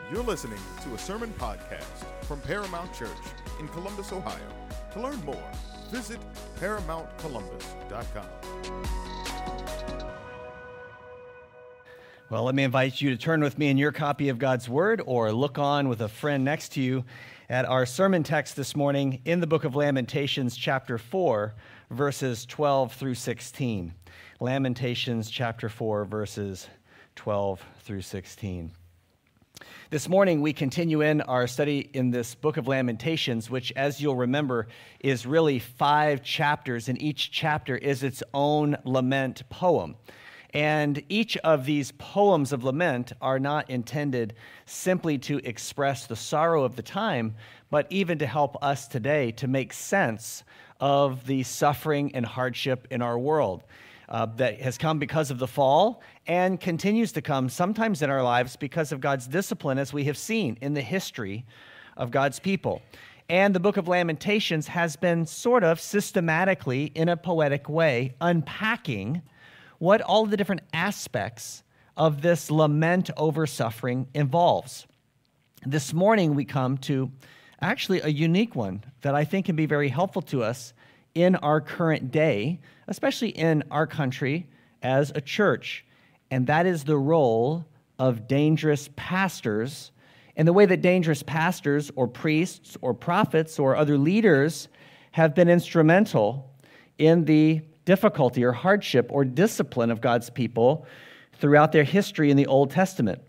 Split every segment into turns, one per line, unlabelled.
You're listening to a sermon podcast from Paramount Church in Columbus, Ohio. To learn more, visit ParamountColumbus.com.
Well, let me invite you to turn with me in your copy of God's Word or look on with a friend next to you at our sermon text this morning in the book of Lamentations, chapter 4, verses 12 through 16. Lamentations, chapter 4, verses 12 through 16. This morning, we continue in our study in this book of Lamentations, which, as you'll remember, is really 5 chapters, and each chapter is its own lament poem. And each of these poems of lament are not intended simply to express the sorrow of the time, but even to help us today to make sense of the suffering and hardship in our world that has come because of the fall and continues to come sometimes in our lives because of God's discipline, as we have seen in the history of God's people. And the book of Lamentations has been sort of systematically, in a poetic way, unpacking what all the different aspects of this lament over suffering involves. This morning we come to actually a unique one that I think can be very helpful to us in our current day, especially in our country as a church, and that is the role of dangerous pastors and the way that dangerous pastors or priests or prophets or other leaders have been instrumental in the difficulty or hardship or discipline of God's people throughout their history in the Old Testament.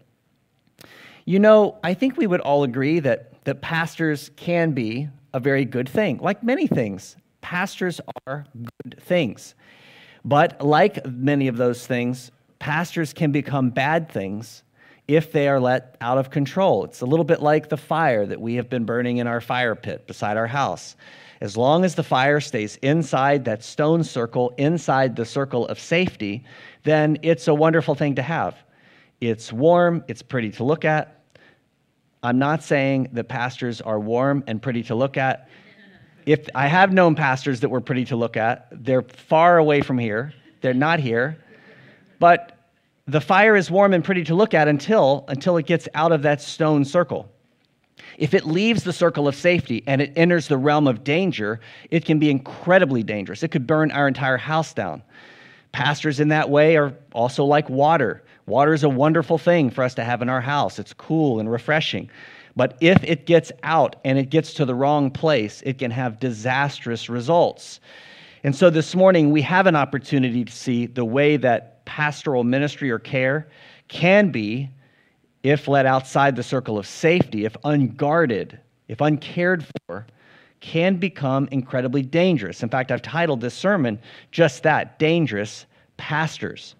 You know, I think we would all agree that pastors can be a very good thing. Like many things, pastors are good things. But like many of those things, pastors can become bad things if they are let out of control. It's a little bit like the fire that we have been burning in our fire pit beside our house. As long as the fire stays inside that stone circle, inside the circle of safety, then it's a wonderful thing to have. It's warm, it's pretty to look at. I'm not saying that pastors are warm and pretty to look at. If I have known pastors that were pretty to look at, they're far away from here. They're not here. But the fire is warm and pretty to look at until it gets out of that stone circle. If it leaves the circle of safety and it enters the realm of danger, it can be incredibly dangerous. It could burn our entire house down. Pastors in that way are also like water. Water is a wonderful thing for us to have in our house. It's cool and refreshing. But if it gets out and it gets to the wrong place, it can have disastrous results. And so this morning, we have an opportunity to see the way that pastoral ministry or care can be, if let outside the circle of safety, if unguarded, if uncared for, can become incredibly dangerous. In fact, I've titled this sermon just that, Dangerous Pastors.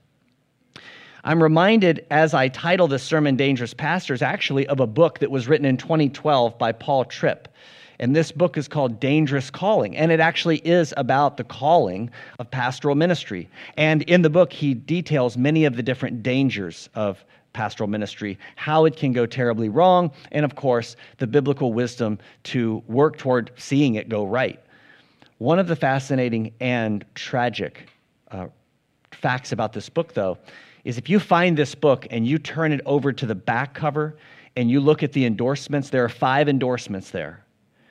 I'm reminded, as I title this sermon, Dangerous Pastors, actually of a book that was written in 2012 by Paul Tripp. And this book is called Dangerous Calling, and it actually is about the calling of pastoral ministry. And in the book, he details many of the different dangers of pastoral ministry, how it can go terribly wrong, and of course, the biblical wisdom to work toward seeing it go right. One of the fascinating and tragic facts about this book, though, is if you find this book and you turn it over to the back cover and you look at the endorsements, there are 5 endorsements there.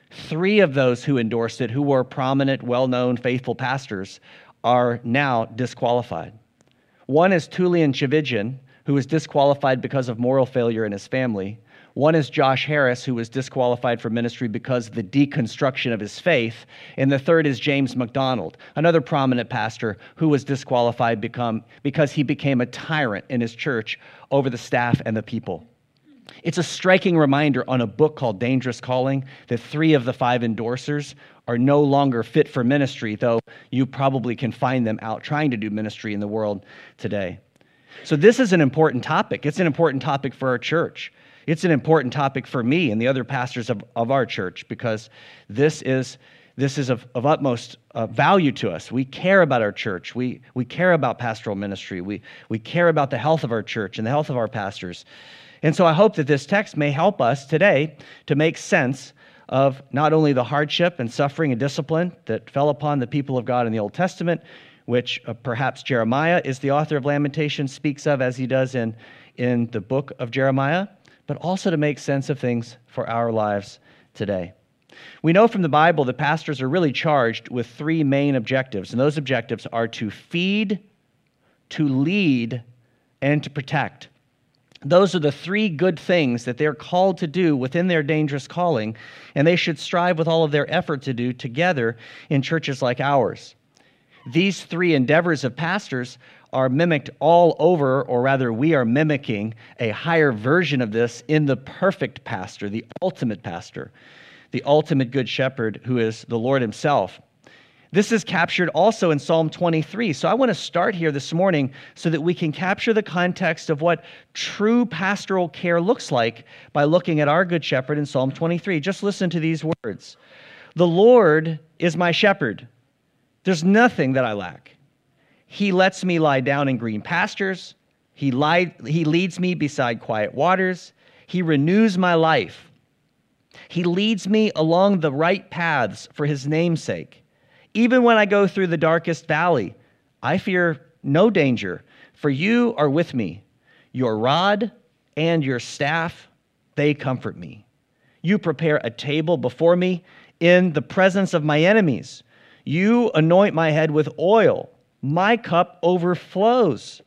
3 of those who endorsed it, who were prominent, well-known, faithful pastors, are now disqualified. One is Tullian Tchividjian, who was disqualified because of moral failure in his family. One is Josh Harris, who was disqualified from ministry because of the deconstruction of his faith. And the third is James MacDonald, another prominent pastor who was disqualified because he became a tyrant in his church over the staff and the people. It's a striking reminder on a book called Dangerous Calling that 3 of the 5 endorsers are no longer fit for ministry, though you probably can find them out trying to do ministry in the world today. So this is an important topic. It's an important topic for our church. It's an important topic for me and the other pastors of our church, because this is of utmost value to us. We care about our church. We care about pastoral ministry. We care about the health of our church and the health of our pastors. And so I hope that this text may help us today to make sense of not only the hardship and suffering and discipline that fell upon the people of God in the Old Testament, which perhaps Jeremiah is the author of Lamentations speaks of, as he does in the book of Jeremiah, but also to make sense of things for our lives today. We know from the Bible that pastors are really charged with three main objectives, and those objectives are to feed, to lead, and to protect. Those are the three good things that they're called to do within their dangerous calling, and they should strive with all of their effort to do together in churches like ours. These three endeavors of pastors are mimicked all over, or rather we are mimicking a higher version of this in the perfect pastor, the ultimate good shepherd who is the Lord himself. This is captured also in Psalm 23. So I want to start here this morning so that we can capture the context of what true pastoral care looks like by looking at our good shepherd in Psalm 23. Just listen to these words. The Lord is my shepherd. There's nothing that I lack. He lets me lie down in green pastures. He leads me beside quiet waters. He renews my life. He leads me along the right paths for his name's sake. Even when I go through the darkest valley, I fear no danger, for you are with me. Your rod and your staff, they comfort me. You prepare a table before me in the presence of my enemies. You anoint my head with oil. My cup overflows.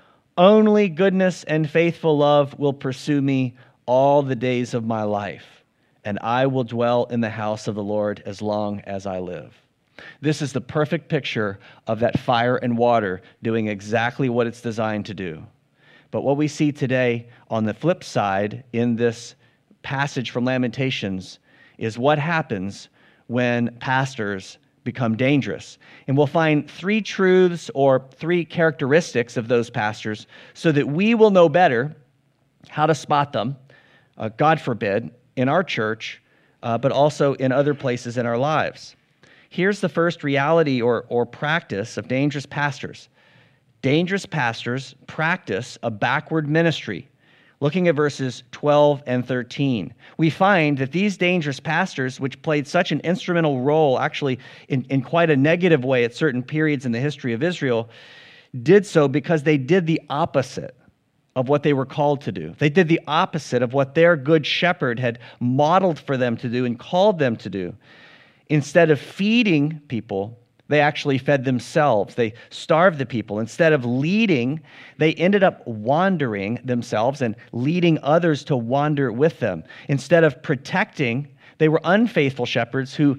Only goodness and faithful love will pursue me all the days of my life, and I will dwell in the house of the Lord as long as I live. This is the perfect picture of that fire and water doing exactly what it's designed to do. But what we see today on the flip side in this passage from Lamentations is what happens when pastors become dangerous. And we'll find three truths or three characteristics of those pastors so that we will know better how to spot them, God forbid, in our church, but also in other places in our lives. Here's the first reality or practice of dangerous pastors. Dangerous pastors practice a backward ministry. Looking at verses 12 and 13, we find that these dangerous pastors, which played such an instrumental role, actually in quite a negative way at certain periods in the history of Israel, did so because they did the opposite of what they were called to do. They did the opposite of what their good shepherd had modeled for them to do and called them to do. Instead of feeding people, they actually fed themselves. They starved the people. Instead of leading, they ended up wandering themselves and leading others to wander with them. Instead of protecting, they were unfaithful shepherds who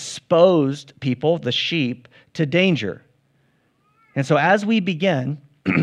exposed people, the sheep, to danger. And so as we begin,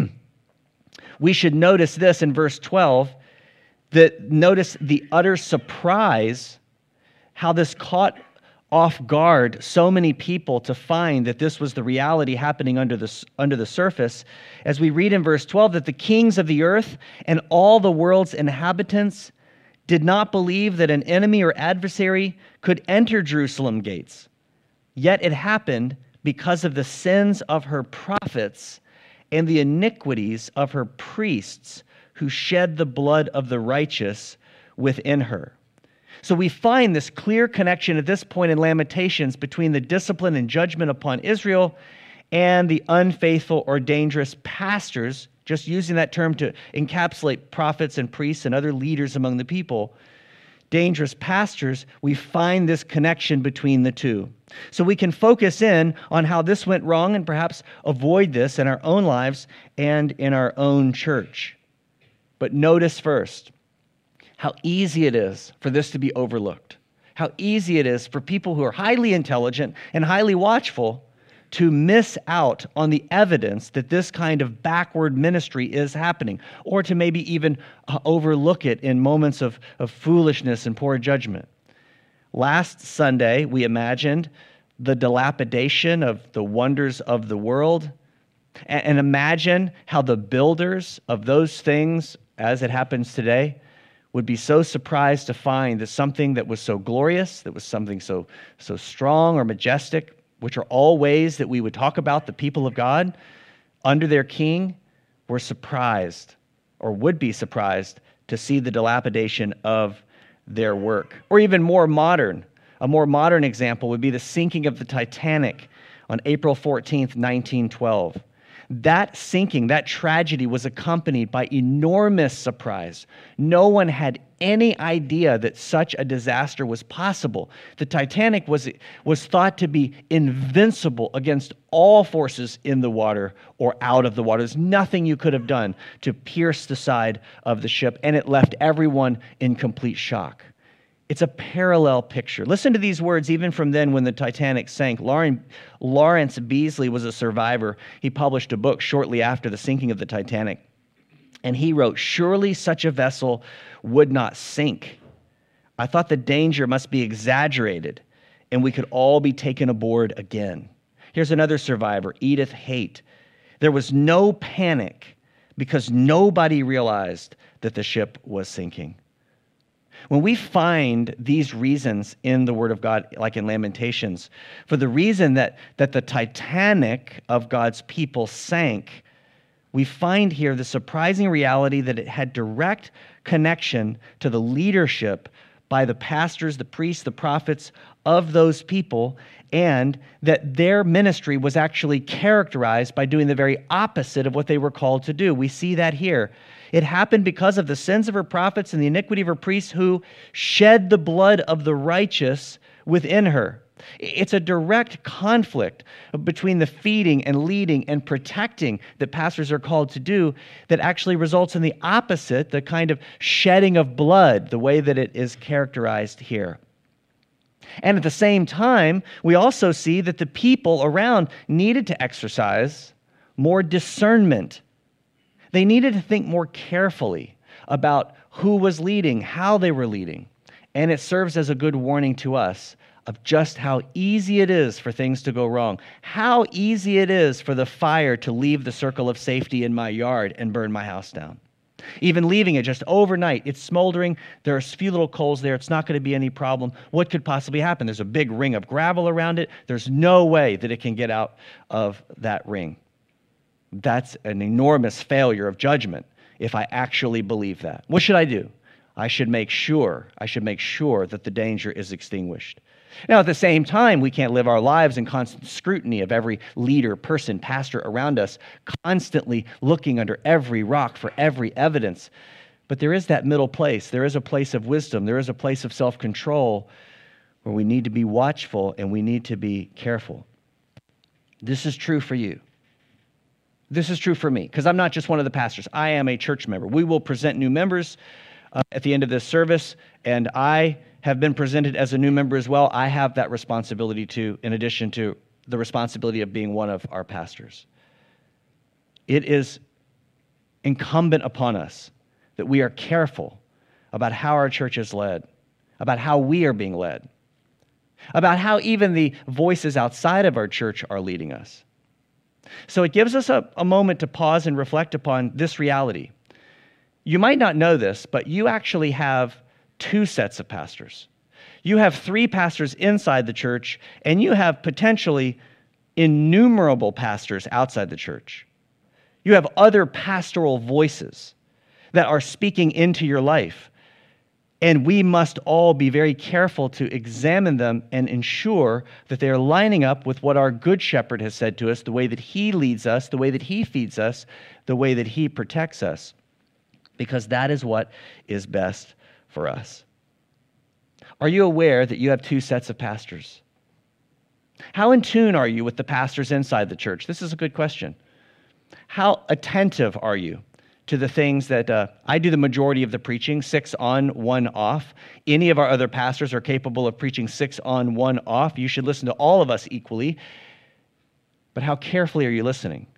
we should notice this in verse 12, that notice the utter surprise, how this caught off guard so many people to find that this was the reality happening under the surface, as we read in verse 12 that the kings of the earth and all the world's inhabitants did not believe that an enemy or adversary could enter Jerusalem gates. Yet it happened because of the sins of her prophets and the iniquities of her priests who shed the blood of the righteous within her. So we find this clear connection at this point in Lamentations between the discipline and judgment upon Israel and the unfaithful or dangerous pastors, just using that term to encapsulate prophets and priests and other leaders among the people. Dangerous pastors, we find this connection between the two. So we can focus in on how this went wrong and perhaps avoid this in our own lives and in our own church. But notice first how easy it is for this to be overlooked. How easy it is for people who are highly intelligent and highly watchful to miss out on the evidence that this kind of backward ministry is happening, or to maybe even overlook it in moments of foolishness and poor judgment. Last Sunday, we imagined the dilapidation of the wonders of the world, and imagine how the builders of those things, as it happens today, would be so surprised to find that something that was so glorious, that was something so strong or majestic, which are all ways that we would talk about the people of God under their king, were surprised or would be surprised to see the dilapidation of their work. Or even more modern, a more modern example would be the sinking of the Titanic on April 14th, 1912. That sinking, that tragedy was accompanied by enormous surprise. No one had any idea that such a disaster was possible. The Titanic was thought to be invincible against all forces in the water or out of the water. There's nothing you could have done to pierce the side of the ship, and it left everyone in complete shock. It's a parallel picture. Listen to these words even from then when the Titanic sank. Lawrence Beasley was a survivor. He published a book shortly after the sinking of the Titanic. And he wrote, "Surely such a vessel would not sink. I thought the danger must be exaggerated and we could all be taken aboard again." Here's another survivor, Edith Haight. "There was no panic because nobody realized that the ship was sinking." When we find these reasons in the Word of God, like in Lamentations, for the reason that the Titanic of God's people sank, we find here the surprising reality that it had direct connection to the leadership by the pastors, the priests, the prophets of those people, and that their ministry was actually characterized by doing the very opposite of what they were called to do. We see that here. It happened because of the sins of her prophets and the iniquity of her priests who shed the blood of the righteous within her. It's a direct conflict between the feeding and leading and protecting that pastors are called to do that actually results in the opposite, the kind of shedding of blood, the way that it is characterized here. And at the same time, we also see that the people around needed to exercise more discernment. They needed to think more carefully about who was leading, how they were leading. And it serves as a good warning to us of just how easy it is for things to go wrong, how easy it is for the fire to leave the circle of safety in my yard and burn my house down. Even leaving it just overnight, it's smoldering, there are a few little coals there, it's not going to be any problem. What could possibly happen? There's a big ring of gravel around it. There's no way that it can get out of that ring. That's an enormous failure of judgment if I actually believe that. What should I do? I should make sure that the danger is extinguished. Now, at the same time, we can't live our lives in constant scrutiny of every leader, person, pastor around us, constantly looking under every rock for every evidence. But there is that middle place. There is a place of wisdom. There is a place of self-control where we need to be watchful and we need to be careful. This is true for you. This is true for me, because I'm not just one of the pastors. I am a church member. We will present new members at the end of this service, and I have been presented as a new member as well. I have that responsibility too, in addition to the responsibility of being one of our pastors. It is incumbent upon us that we are careful about how our church is led, about how we are being led, about how even the voices outside of our church are leading us. So it gives us a moment to pause and reflect upon this reality. You might not know this, but you actually have two sets of pastors. You have three pastors inside the church, and you have potentially innumerable pastors outside the church. You have other pastoral voices that are speaking into your life, and we must all be very careful to examine them and ensure that they are lining up with what our good shepherd has said to us, the way that he leads us, the way that he feeds us, the way that he protects us, because that is what is best for us. Are you aware that you have two sets of pastors? How in tune are you with the pastors inside the church? This is a good question. How attentive are you to the things that I do the majority of the preaching, 6 on, 1 off. Any of our other pastors are capable of preaching 6 on, 1 off. You should listen to all of us equally. But how carefully are you listening?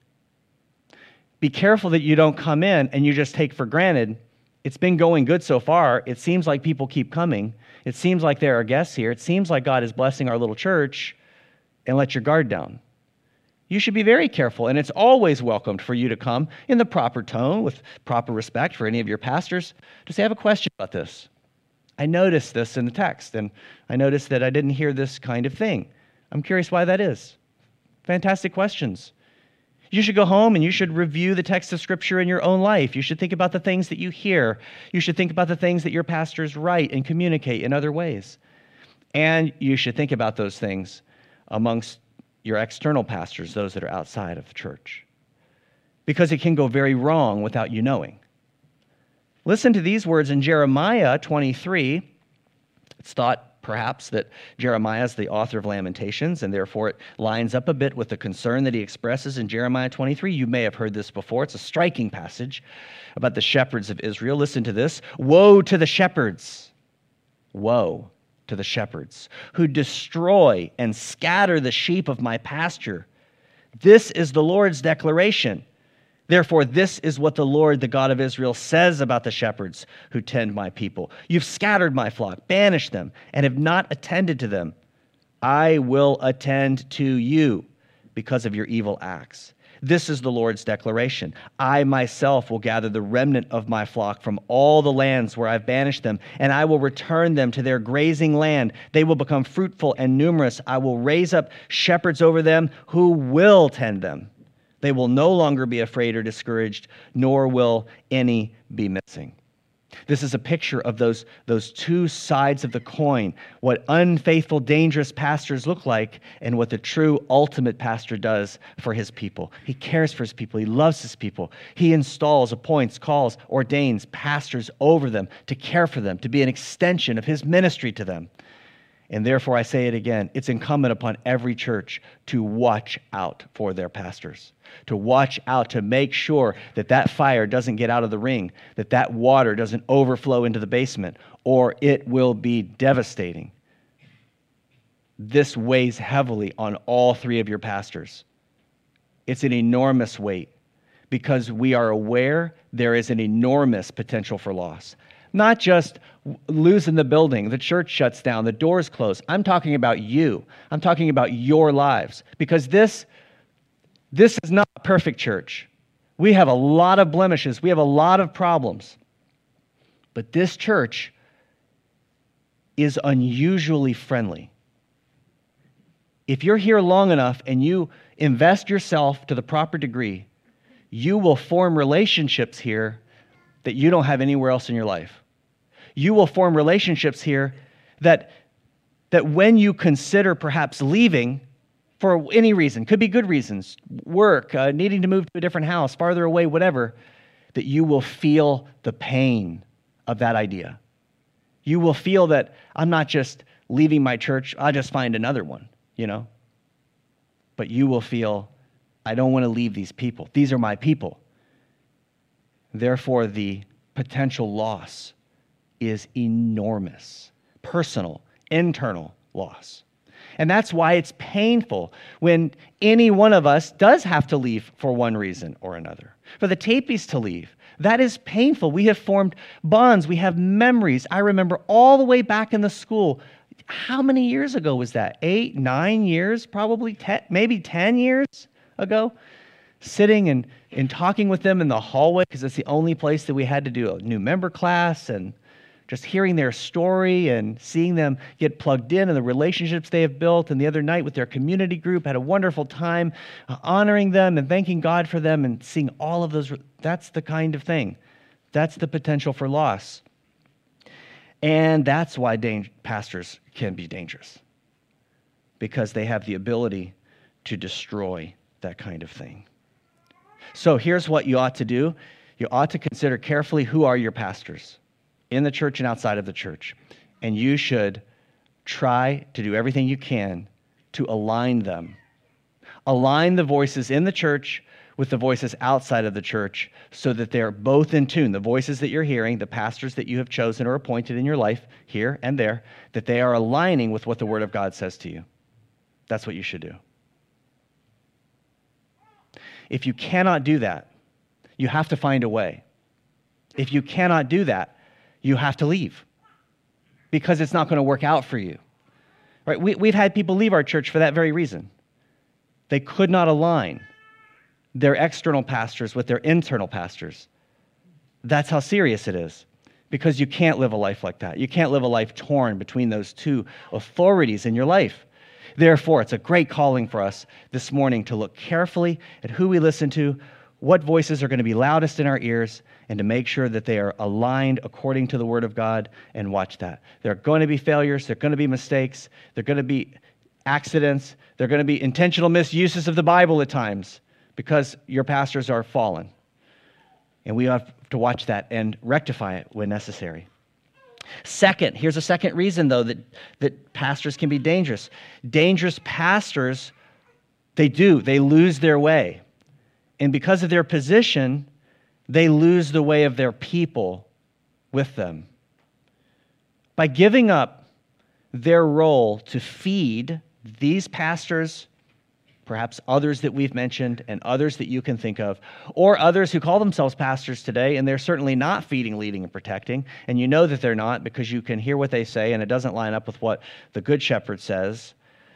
Be careful that you don't come in and you just take for granted, it's been going good so far. It seems like people keep coming. It seems like there are guests here. It seems like God is blessing our little church, and let your guard down. You should be very careful, and it's always welcomed for you to come in the proper tone, with proper respect for any of your pastors, to say, I have a question about this. I noticed this in the text, and I noticed that I didn't hear this kind of thing. I'm curious why that is. Fantastic questions. You should go home and you should review the text of Scripture in your own life. You should think about the things that you hear. You should think about the things that your pastors write and communicate in other ways. And you should think about those things amongst your external pastors, those that are outside of the church. because it can go very wrong without you knowing. Listen to these words in Jeremiah 23. It's thought perhaps that Jeremiah is the author of Lamentations, and therefore it lines up a bit with the concern that he expresses in Jeremiah 23. You may have heard this before. It's a striking passage about the shepherds of Israel. Listen to this. Woe to the shepherds. Woe to the shepherds who destroy and scatter the sheep of my pasture. This is the Lord's declaration. Therefore, this is what the Lord, the God of Israel, says about the shepherds who tend my people. You've scattered my flock, banished them, and have not attended to them. I will attend to you because of your evil acts. This is the Lord's declaration. I myself will gather the remnant of my flock from all the lands where I've banished them, and I will return them to their grazing land. They will become fruitful and numerous. I will raise up shepherds over them who will tend them. They will no longer be afraid or discouraged, nor will any be missing. This is a picture of those two sides of the coin, what unfaithful, dangerous pastors look like and what the true ultimate pastor does for his people. He cares for his people. He loves his people. He installs, appoints, calls, ordains pastors over them to care for them, to be an extension of his ministry to them. And therefore, I say it again, it's incumbent upon every church to watch out for their pastors, to watch out, to make sure that that fire doesn't get out of the ring, that that water doesn't overflow into the basement, or it will be devastating. This weighs heavily on all three of your pastors. It's an enormous weight because we are aware there is an enormous potential for loss. Not just losing the building, the church shuts down, the doors close. I'm talking about you. I'm talking about your lives. Because this is not a perfect church. We have a lot of blemishes. We have a lot of problems. But this church is unusually friendly. If you're here long enough and you invest yourself to the proper degree, you will form relationships here that you don't have anywhere else in your life. You will form relationships here that when you consider perhaps leaving for any reason, could be good reasons, work, needing to move to a different house, farther away, whatever, that you will feel the pain of that idea. You will feel that I'm not just leaving my church, I'll just find another one, But you will feel, I don't want to leave these people. These are my people. Therefore, the potential loss is enormous. Personal, internal loss. And that's why it's painful when any one of us does have to leave for one reason or another. For the Tapies to leave, that is painful. We have formed bonds. We have memories. I remember all the way back in the school. How many years ago was that? 8, 9 years? Probably 10, maybe 10 years ago? Sitting and talking with them in the hallway because it's the only place that we had to do a new member class, and just hearing their story and seeing them get plugged in and the relationships they have built. And the other night with their community group, had a wonderful time honoring them and thanking God for them and seeing all of those. That's the kind of thing. That's the potential for loss. And that's why pastors can be dangerous, because they have the ability to destroy that kind of thing. So here's what you ought to do. You ought to consider carefully who are your pastors in the church and outside of the church. And you should try to do everything you can to align them. Align the voices in the church with the voices outside of the church so that they're both in tune. The voices that you're hearing, the pastors that you have chosen or appointed in your life, here and there, that they are aligning with what the Word of God says to you. That's what you should do. If you cannot do that, you have to find a way. If you cannot do that, you have to leave, because it's not going to work out for you. Right? We've had people leave our church for that very reason. They could not align their external pastors with their internal pastors. That's how serious it is, because you can't live a life like that. You can't live a life torn between those two authorities in your life. Therefore, it's a great calling for us this morning to look carefully at who we listen to, what voices are going to be loudest in our ears, and to make sure that they are aligned according to the Word of God, and watch that. There are going to be failures. There are going to be mistakes. There are going to be accidents. There are going to be intentional misuses of the Bible at times. because your pastors are fallen. And we have to watch that and rectify it when necessary. Second, here's a second reason, though, that pastors can be dangerous. Dangerous pastors, they lose their way. And because of their position, they lose the way of their people with them. By giving up their role to feed these pastors, perhaps others that we've mentioned and others that you can think of, or others who call themselves pastors today, and they're certainly not feeding, leading, and protecting, and you know that they're not because you can hear what they say and it doesn't line up with what the Good Shepherd says.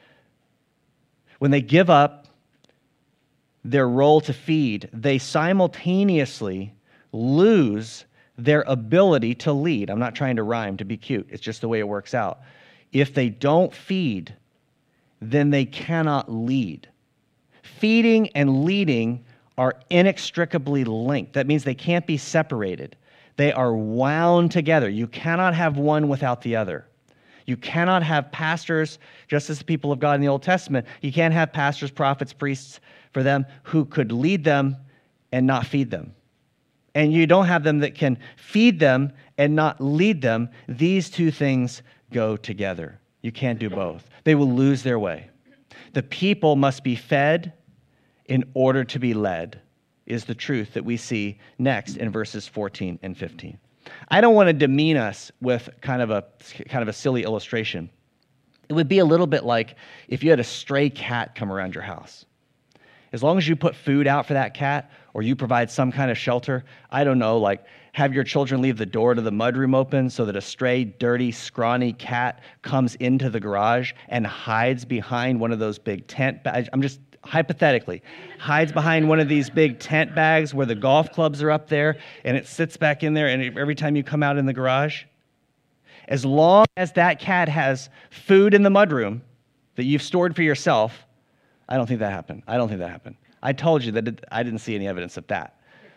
When they give up their role to feed, they simultaneously lose their ability to lead. I'm not trying to rhyme to be cute. It's just the way it works out. If they don't feed, then they cannot lead. Feeding and leading are inextricably linked. That means they can't be separated. They are wound together. You cannot have one without the other. You cannot have pastors, just as the people of God in the Old Testament, you can't have pastors, prophets, priests for them who could lead them and not feed them. And you don't have them that can feed them and not lead them. These two things go together. You can't do both. They will lose their way. The people must be fed in order to be led, is the truth that we see next in verses 14 and 15. I don't want to demean us with kind of a silly illustration. It would be a little bit like if you had a stray cat come around your house. As long as you put food out for that cat or you provide some kind of shelter, I don't know, like have your children leave the door to the mudroom open so that a stray, dirty, scrawny cat comes into the garage and hides behind one of those big tent bags. I'm just hypothetically, hides behind one of these big tent bags where the golf clubs are up there, and it sits back in there, and every time you come out in the garage, as long as that cat has food in the mudroom that you've stored for yourself, I don't think that happened. I told you that I didn't see any evidence of that.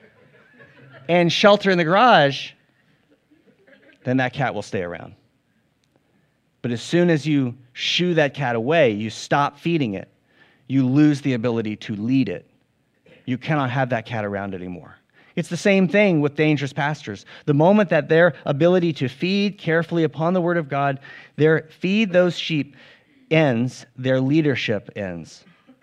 And shelter in the garage, then that cat will stay around. But as soon as you shoo that cat away, you stop feeding it, you lose the ability to lead it. You cannot have that cat around anymore. It's the same thing with dangerous pastors. The moment that their ability to feed carefully upon the word of God, feed those sheep ends, their leadership ends.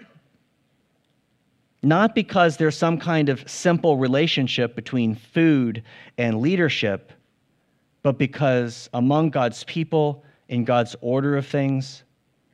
Not because there's some kind of simple relationship between food and leadership, but because among God's people, in God's order of things,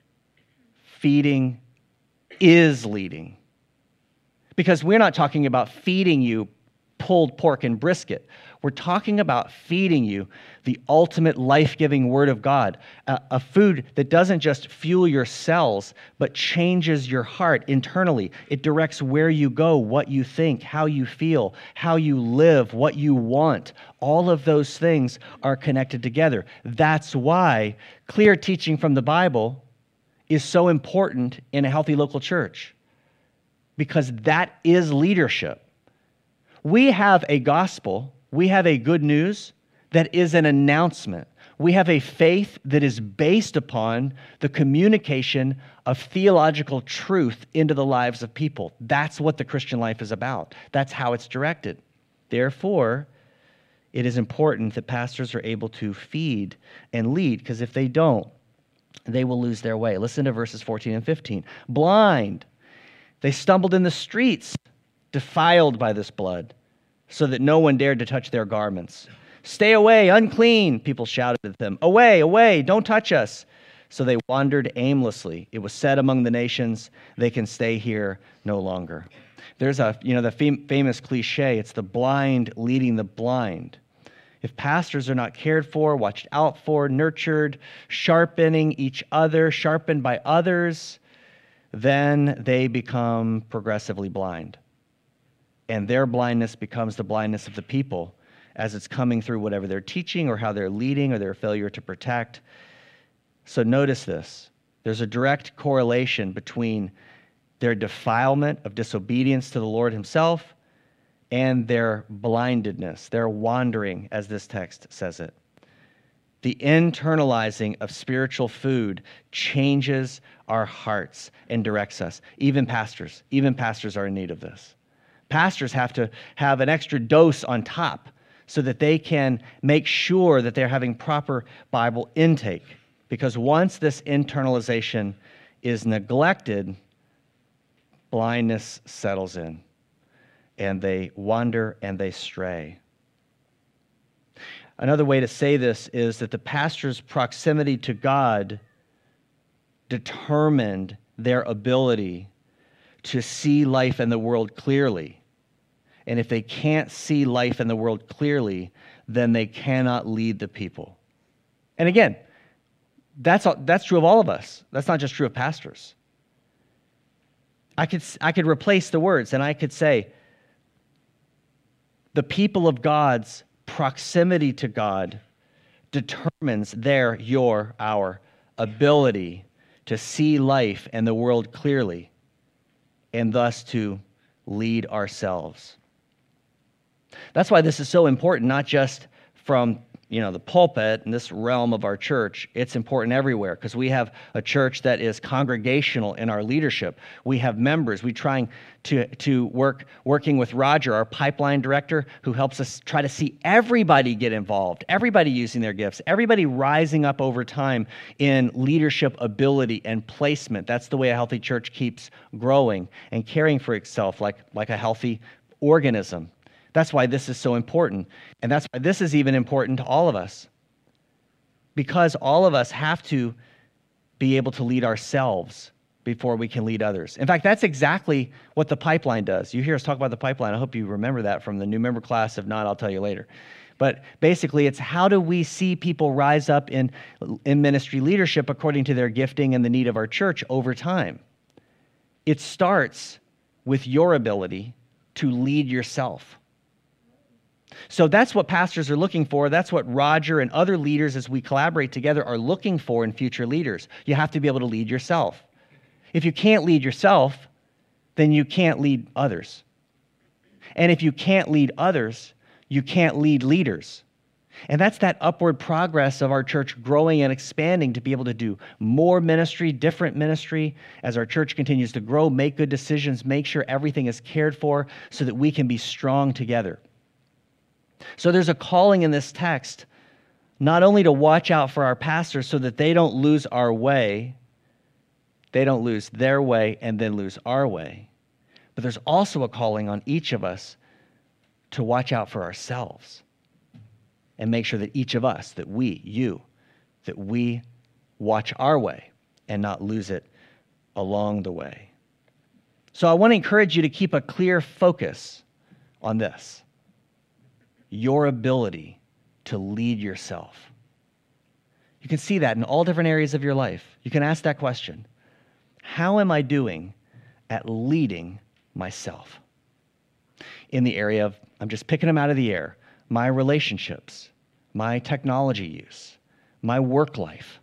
feeding is leading. Because we're not talking about feeding you pulled pork and brisket. We're talking about feeding you the ultimate life-giving Word of God, a food that doesn't just fuel your cells, but changes your heart internally. It directs where you go, what you think, how you feel, how you live, what you want. All of those things are connected together. That's why clear teaching from the Bible is so important in a healthy local church, because that is leadership. We have a gospel, we have a good news that is an announcement. We have a faith that is based upon the communication of theological truth into the lives of people. That's what the Christian life is about. That's how it's directed. Therefore, it is important that pastors are able to feed and lead, because if they don't, they will lose their way. Listen to verses 14 and 15. Blind, they stumbled in the streets, defiled by this blood, so that no one dared to touch their garments. Stay away, unclean, people shouted at them. Away, away, don't touch us. So they wandered aimlessly. It was said among the nations, they can stay here no longer. There's the famous cliche, it's the blind leading the blind. If pastors are not cared for, watched out for, nurtured, sharpening each other, sharpened by others, then they become progressively blind. And their blindness becomes the blindness of the people as it's coming through whatever they're teaching or how they're leading or their failure to protect. So notice this. There's a direct correlation between their defilement of disobedience to the Lord himself and their blindedness, their wandering, as this text says it. The internalizing of spiritual food changes our hearts and directs us. Even pastors are in need of this. Pastors have to have an extra dose on top so that they can make sure that they're having proper Bible intake. Because once this internalization is neglected, blindness settles in, and they wander and they stray. Another way to say this is that the pastor's proximity to God determined their ability to see life and the world clearly. And if they can't see life and the world clearly, then they cannot lead the people. And again, that's true of all of us. That's not just true of pastors. I could replace the words and I could say, the people of God's proximity to God determines our ability to see life and the world clearly, and thus to lead ourselves. That's why this is so important, not just from the pulpit in this realm of our church. It's important everywhere because we have a church that is congregational in our leadership. We have members. We trying to working with Roger, our pipeline director, who helps us try to see everybody get involved, everybody using their gifts, everybody rising up over time in leadership ability and placement. That's the way a healthy church keeps growing and caring for itself like a healthy organism. That's why this is so important. And that's why this is even important to all of us. Because all of us have to be able to lead ourselves before we can lead others. In fact, that's exactly what the pipeline does. You hear us talk about the pipeline. I hope you remember that from the new member class. If not, I'll tell you later. But basically, it's how do we see people rise up in ministry leadership according to their gifting and the need of our church over time. It starts with your ability to lead yourself. So that's what pastors are looking for. That's what Roger and other leaders, as we collaborate together, are looking for in future leaders. You have to be able to lead yourself. If you can't lead yourself, then you can't lead others. And if you can't lead others, you can't lead leaders. And that's that upward progress of our church growing and expanding to be able to do more ministry, different ministry, as our church continues to grow, make good decisions, make sure everything is cared for so that we can be strong together. So there's a calling in this text not only to watch out for our pastors so that they don't lose our way, they don't lose their way and then lose our way, but there's also a calling on each of us to watch out for ourselves and make sure that each of us, that we watch our way and not lose it along the way. So I want to encourage you to keep a clear focus on this. Your ability to lead yourself. You can see that in all different areas of your life. You can ask that question. How am I doing at leading myself? In the area of, I'm just picking them out of the air, my relationships, my technology use, my work life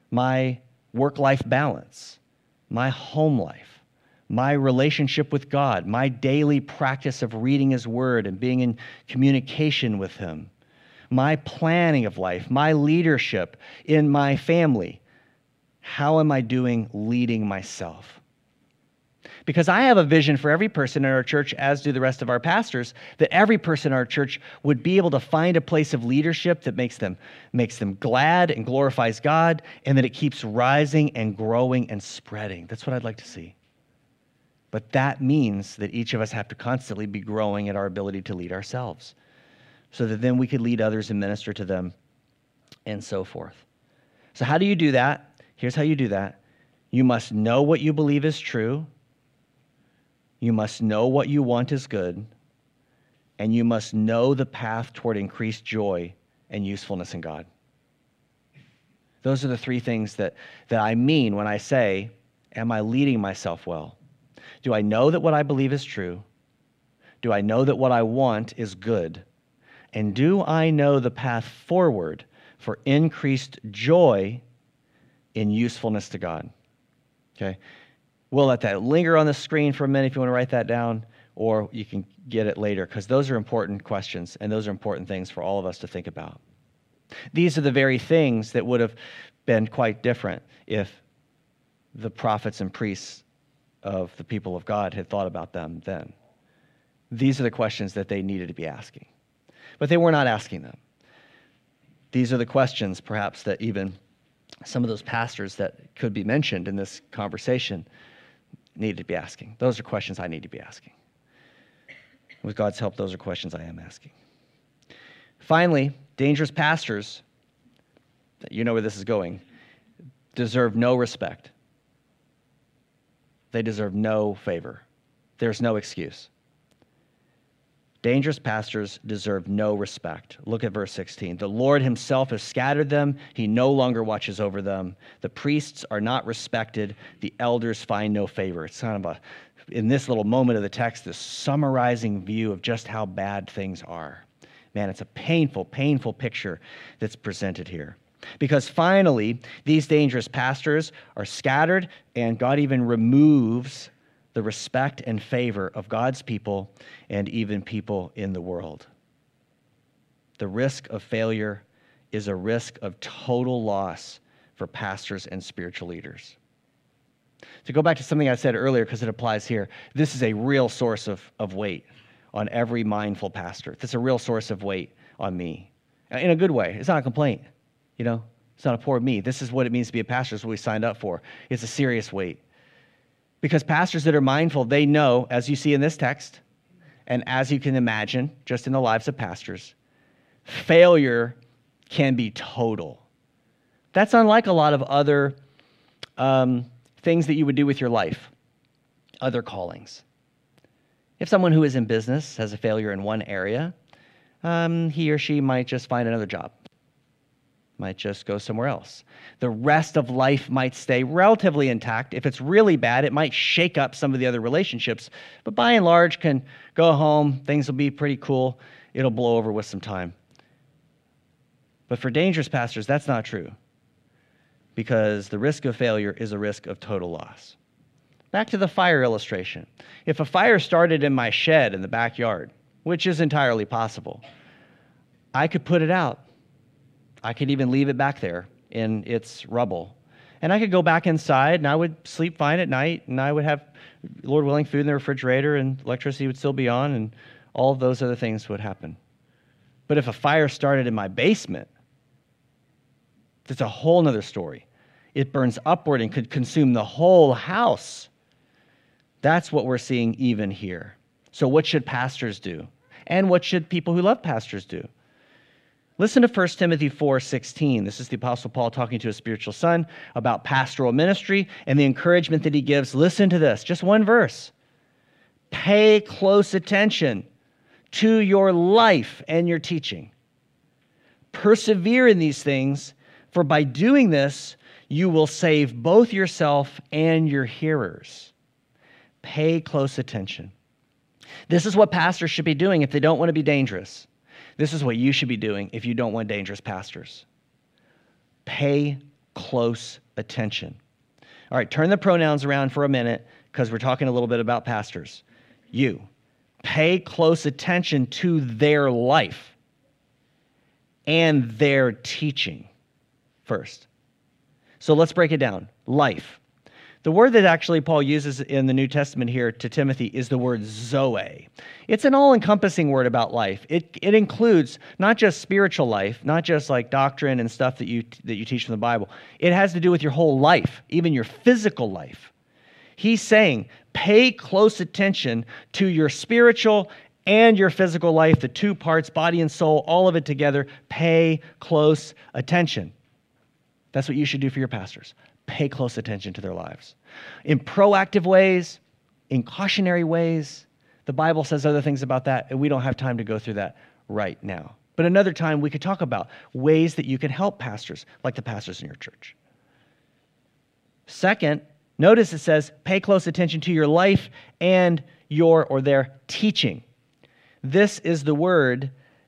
balance, my home life, my relationship with God, my daily practice of reading His Word and being in communication with Him, my planning of life, my leadership in my family. How am I doing leading myself? Because I have a vision for every person in our church, as do the rest of our pastors, that every person in our church would be able to find a place of leadership that makes them glad and glorifies God, and that it keeps rising and growing and spreading. That's what I'd like to see. But that means that each of us have to constantly be growing at our ability to lead ourselves so that then we could lead others and minister to them and so forth. So how do you do that? Here's how you do that. You must know what you believe is true. You must know what you want is good. And you must know the path toward increased joy and usefulness in God. Those are the three things that I mean when I say, am I leading myself well? Do I know that what I believe is true? Do I know that what I want is good? And do I know the path forward for increased joy in usefulness to God? Okay. We'll let that linger on the screen for a minute if you want to write that down, or you can get it later, because those are important questions, and those are important things for all of us to think about. These are the very things that would have been quite different if the prophets and priests of the people of God had thought about them then. These are the questions that they needed to be asking. But they were not asking them. These are the questions, perhaps, that even some of those pastors that could be mentioned in this conversation needed to be asking. Those are questions I need to be asking. With God's help, those are questions I am asking. Finally, dangerous pastors, you know where this is going, deserve no respect. They deserve no favor. There's no excuse. Dangerous pastors deserve no respect. Look at verse 16. The Lord himself has scattered them. He no longer watches over them. The priests are not respected. The elders find no favor. It's kind of in this little moment of the text, this summarizing view of just how bad things are. Man, it's a painful, painful picture that's presented here. Because finally, these dangerous pastors are scattered, and God even removes the respect and favor of God's people and even people in the world. The risk of failure is a risk of total loss for pastors and spiritual leaders. To go back to something I said earlier, because it applies here, this is a real source of weight on every mindful pastor. That's a real source of weight on me. In a good way. It's not a complaint. It's not a poor me. This is what it means to be a pastor. It's what we signed up for. It's a serious weight. Because pastors that are mindful, they know, as you see in this text, and as you can imagine, just in the lives of pastors, failure can be total. That's unlike a lot of other things that you would do with your life, other callings. If someone who is in business has a failure in one area, he or she might just find another job, might just go somewhere else. The rest of life might stay relatively intact. If it's really bad, it might shake up some of the other relationships, but by and large can go home, things will be pretty cool, it'll blow over with some time. But for dangerous pastors, that's not true, because the risk of failure is a risk of total loss. Back to the fire illustration. If a fire started in my shed in the backyard, which is entirely possible, I could put it out. I could even leave it back there in its rubble. And I could go back inside, and I would sleep fine at night, and I would have, Lord willing, food in the refrigerator, and electricity would still be on, and all of those other things would happen. But if a fire started in my basement, it's a whole other story. It burns upward and could consume the whole house. That's what we're seeing even here. So what should pastors do? And what should people who love pastors do? Listen to 1 Timothy 4:16. This is the Apostle Paul talking to his spiritual son about pastoral ministry and the encouragement that he gives. Listen to this, just one verse. Pay close attention to your life and your teaching. Persevere in these things, for by doing this, you will save both yourself and your hearers. Pay close attention. This is what pastors should be doing if they don't want to be dangerous. This is what you should be doing if you don't want dangerous pastors. Pay close attention. All right, turn the pronouns around for a minute because we're talking a little bit about pastors. You. Pay close attention to their life and their teaching first. So let's break it down. Life. The word that actually Paul uses in the New Testament here to Timothy is the word zoe. It's an all-encompassing word about life. It includes not just spiritual life, not just like doctrine and stuff that you teach from the Bible. It has to do with your whole life, even your physical life. He's saying, pay close attention to your spiritual and your physical life, the two parts, body and soul, all of it together. Pay close attention. That's what you should do for your pastors. Pay close attention to their lives. In proactive ways, in cautionary ways. The Bible says other things about that, and we don't have time to go through that right now. But another time we could talk about ways that you can help pastors, like the pastors in your church. Second, notice it says, pay close attention to your life and your or their teaching. This is the word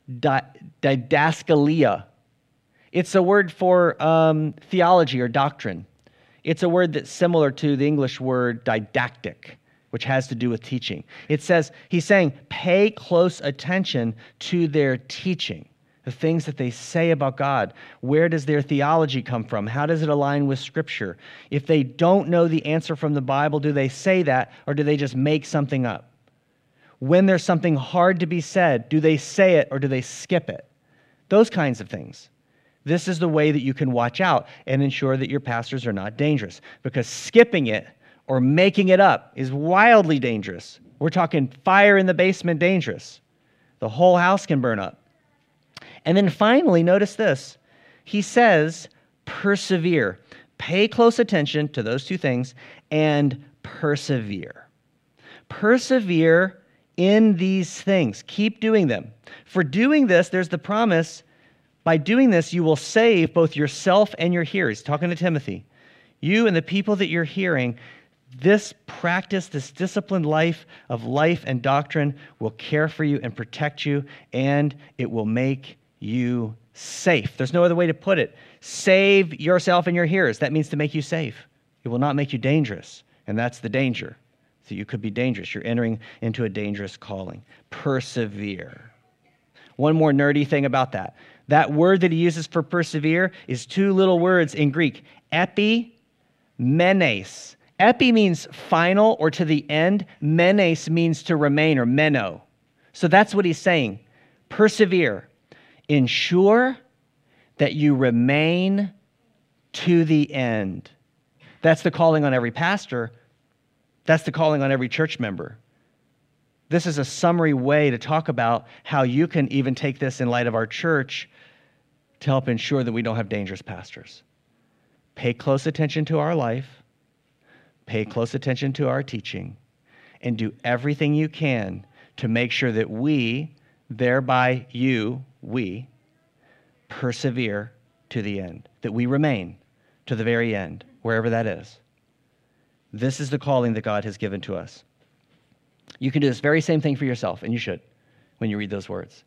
didaskalia. It's a word for theology or doctrine. It's a word that's similar to the English word didactic, which has to do with teaching. It says, he's saying, pay close attention to their teaching. the things that they say about God. Where does their theology come from? How does it align with Scripture? If they don't know the answer from the Bible, do they say that, or do they just make something up? When there's something hard to be said, do they say it or do they skip it? Those kinds of things. This is the way that you can watch out and ensure that your pastors are not dangerous, because skipping it or making it up is wildly dangerous. We're talking fire in the basement dangerous. The whole house can burn up. And then finally, notice this. He says, persevere. Pay close attention to those two things and persevere. Persevere in these things. Keep doing them. For doing this, there's the promise, by doing this, you will save both yourself and your hearers. Talking to Timothy. You and the people that you're hearing, this practice, this disciplined life of life and doctrine will care for you and protect you, and it will make you safe. There's no other way to put it. Save yourself and your hearers. That means to make you safe. It will not make you dangerous, and that's the danger. So you could be dangerous. You're entering into a dangerous calling. Persevere. One more nerdy thing about that. That word that he uses for persevere is two little words in Greek. Epi, menes. Epi means final or to the end. Menes means to remain or meno. So that's what he's saying. Persevere. Ensure that you remain to the end. That's the calling on every pastor. That's the calling on every church member. This is a summary way to talk about how you can even take this in light of our church to help ensure that we don't have dangerous pastors. Pay close attention to our life, pay close attention to our teaching, and do everything you can to make sure that we, thereby we persevere to the end, that we remain to the very end, wherever that is. This is the calling that God has given to us. You can do this very same thing for yourself, and you should, when you read those words.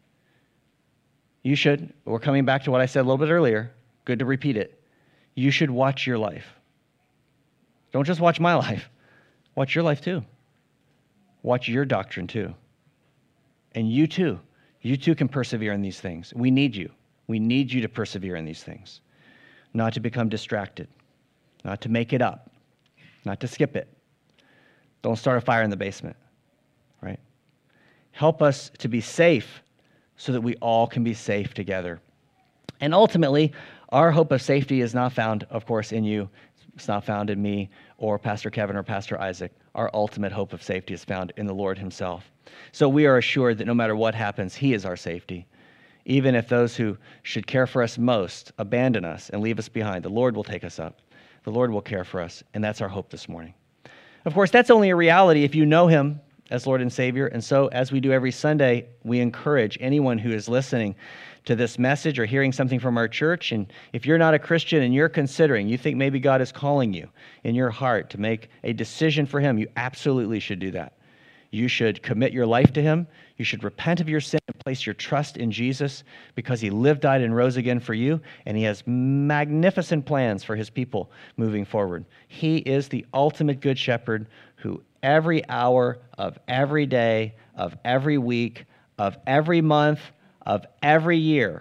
You should. We're coming back to what I said a little bit earlier. Good to repeat it. You should watch your life. Don't just watch my life. Watch your life too. Watch your doctrine too. And you too. You too can persevere in these things. We need you. We need you to persevere in these things. Not to become distracted. Not to make it up. Not to skip it. Don't start a fire in the basement, right? Help us to be safe so that we all can be safe together. And ultimately, our hope of safety is not found, of course, in you. It's not found in me or Pastor Kevin or Pastor Isaac. Our ultimate hope of safety is found in the Lord himself. So we are assured that no matter what happens, he is our safety. Even if those who should care for us most abandon us and leave us behind, the Lord will take us up. The Lord will care for us, and that's our hope this morning. Of course, that's only a reality if you know him as Lord and Savior, and so as we do every Sunday, we encourage anyone who is listening to this message or hearing something from our church, and if you're not a Christian and you're considering, you think maybe God is calling you in your heart to make a decision for him, you absolutely should do that. You should commit your life to him. You should repent of your sin and place your trust in Jesus because he lived, died, and rose again for you, and he has magnificent plans for his people moving forward. He is the ultimate good shepherd who every hour of every day, of every week, of every month, of every year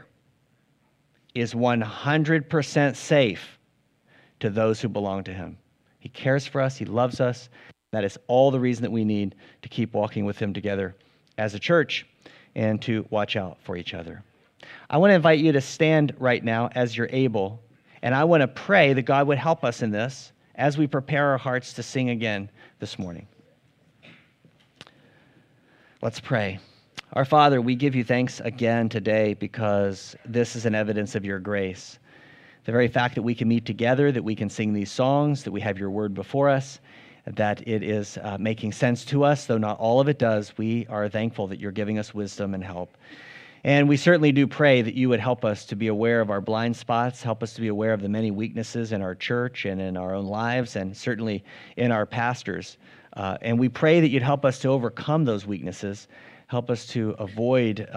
is 100% safe to those who belong to him. He cares for us. He loves us. That is all the reason that we need to keep walking with him together as a church and to watch out for each other. I want to invite you to stand right now as you're able, and I want to pray that God would help us in this as we prepare our hearts to sing again this morning. Let's pray. Our Father, we give you thanks again today because this is an evidence of your grace. The very fact that we can meet together, that we can sing these songs, that we have your word before us, that it is making sense to us, though not all of it does. We are thankful that you're giving us wisdom and help. And we certainly do pray that you would help us to be aware of our blind spots, help us to be aware of the many weaknesses in our church and in our own lives, and certainly in our pastors. And we pray that you'd help us to overcome those weaknesses, help us to avoid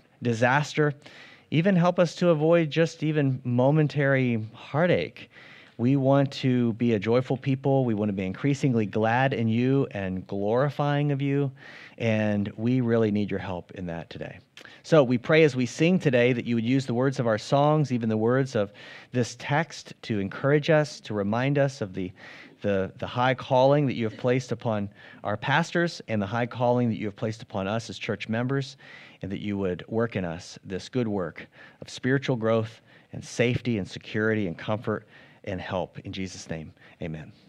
disaster, even help us to avoid just even momentary heartache We want to be a joyful people. We want to be increasingly glad in you and glorifying of you, and we really need your help in that today. So we pray as we sing today that you would use the words of our songs, even the words of this text, to encourage us, to remind us of the high calling that you have placed upon our pastors and the high calling that you have placed upon us as church members, and that you would work in us this good work of spiritual growth and safety and security and comfort and help. In Jesus' name, amen.